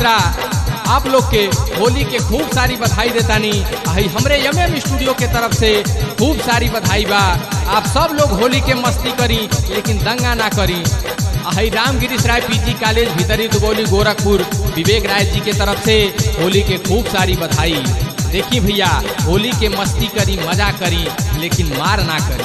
मिश्रा आप लोग के होली के खूब सारी बधाई देतानी। हमरे MM स्टूडियो के तरफ से खूब सारी बधाई बा। आप सब लोग होली के मस्ती करी लेकिन दंगा ना करी। रामगिरीश राय PG कॉलेज भीतरी दुबौली गोरखपुर विवेक राय जी के तरफ से होली के खूब सारी बधाई। देखिए भैया होली के मस्ती करी मजा करी लेकिन मार ना करी।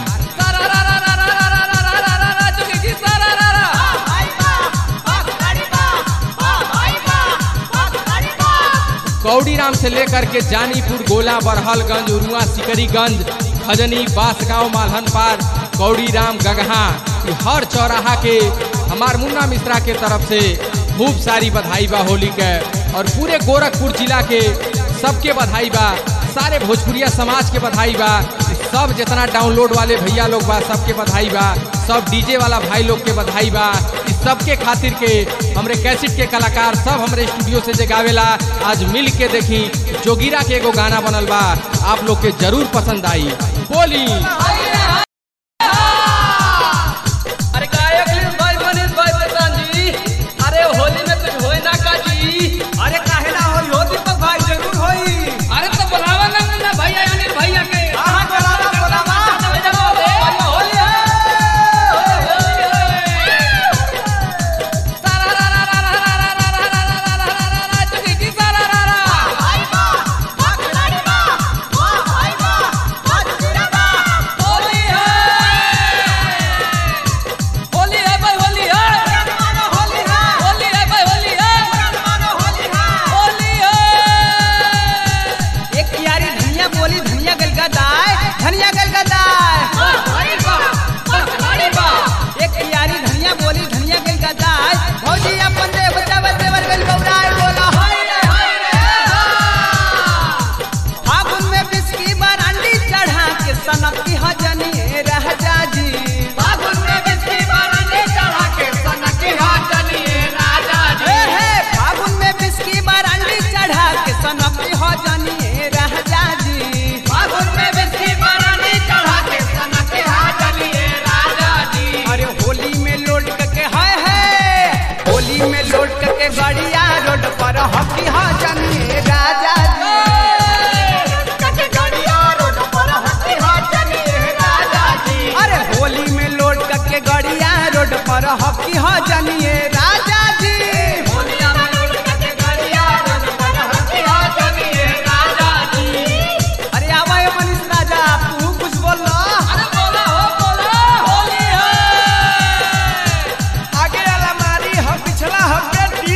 कौड़ीराम से लेकर के जानीपुर, गोला, बरहलगंज, उरुआ, सिकरीगंज, खजनी, बांसगांव, मालहनपार, कौड़ीराम, गगहा, हर चौराहा के हमार मुन्ना मिश्रा के तरफ से खूब सारी बधाई बा होली के। और पूरे गोरखपुर जिला के सबके बधाई बा, सारे भोजपुरिया समाज के बधाई बा, सब जितना डाउनलोड वाले भैया लोग बा सबके बधाई बा, सब DJ वाला भाई लोग के बधाई बा। इस सबके खातिर के हमरे कैसेट के कलाकार सब हमरे स्टूडियो से जगावेला आज मिल के देखी जोगिरा के एगो गाना बनल बा, आप लोग के जरूर पसंद आई। बोली हकी हो जानिए राजा जी। अरे आवा मनीष राजा तू कुछ बोल लो। आगे वाला मारी हम पिछला हम बेटी।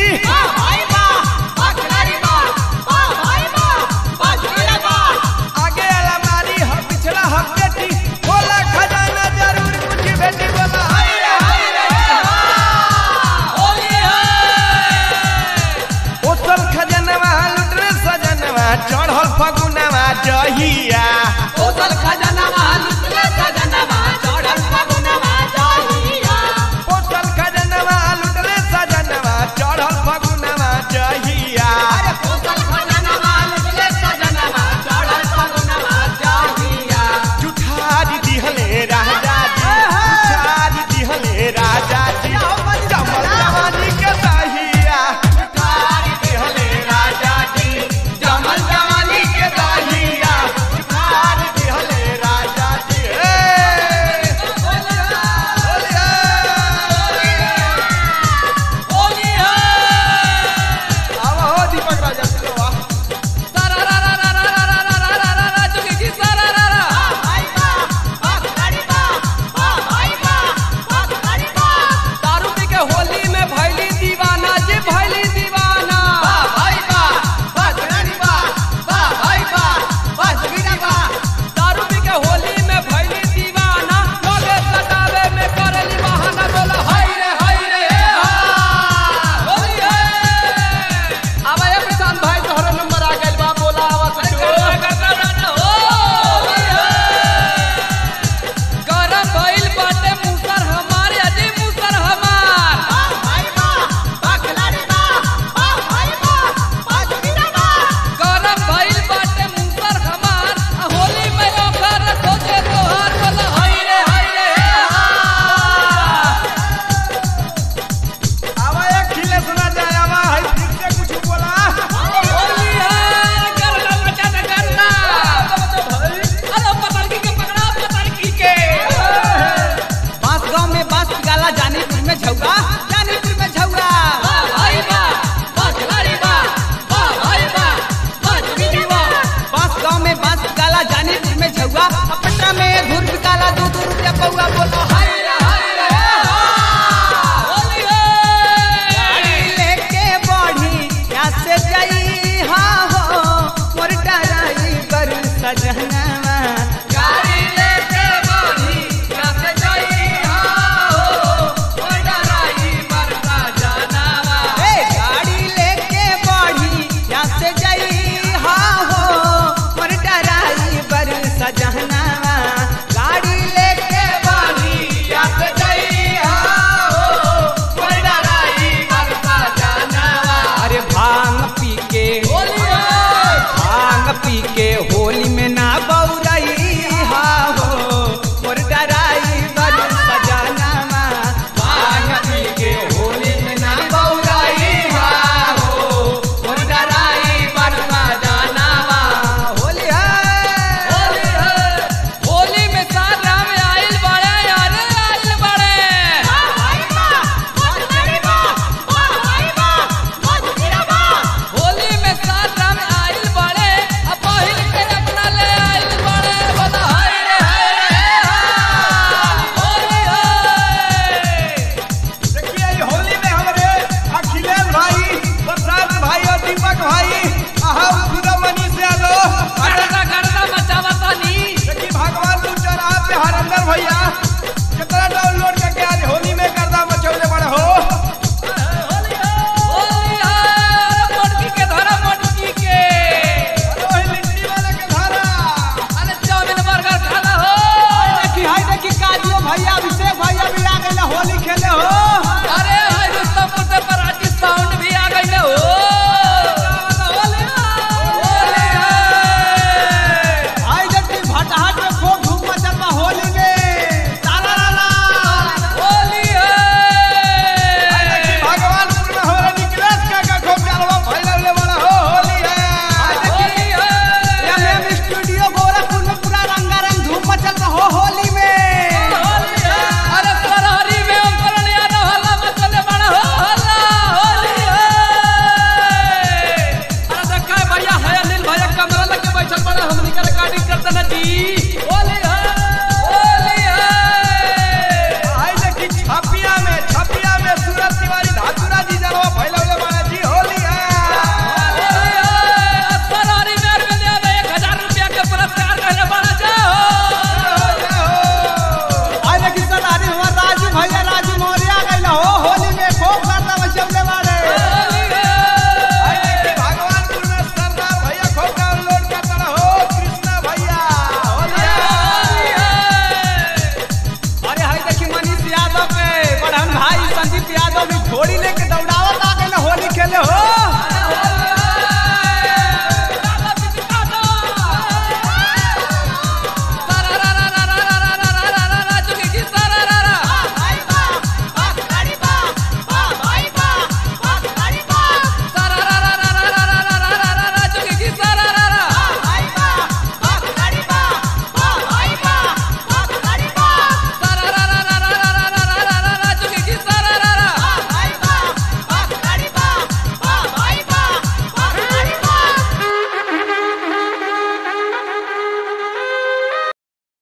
आगे वाला मारी हम पिछला हम बेटी। बोला खजाना जरूर कुछ बेटी बोला। चढ़ल फगुनवा जहिया ओसल खजनवा लुटले सजनवा चढ़ल फगुनवा जहिया ओसल खजनवा लुटले सजनवा चढ़ल फगुनवा जहिया अरे ओसल खजनवा लुटले सजनवा चढ़ल फगुनवा जहिया जुठारी दिहले राजा जी जुठारी दिहले राजा जी जमल जवानी के दहिया जुठारी दिहले राजा जी जमल जवानी के दहिया जुठारी दिहले राजा जी। जाला जानीपुर में झुआ पटना में घूर बिकाला 2-2 रुपया पौआ बोलो हाय रे होली है गाड़ी लेके बढ़ी क्या से जाई हा हो मोर डराई पर सजनवा गाड़ी लेके बढ़ी क्या से जाई हा हो मोर डराई पर सजनवा ए गाड़ी लेके बढ़ी क्या से जाई हा हो मोर डराई पर सजनवा गाड़ी लेके बढ़ी क्या से जाई हा हो मोर डराई पर सजनवा अरे भांग पी के होली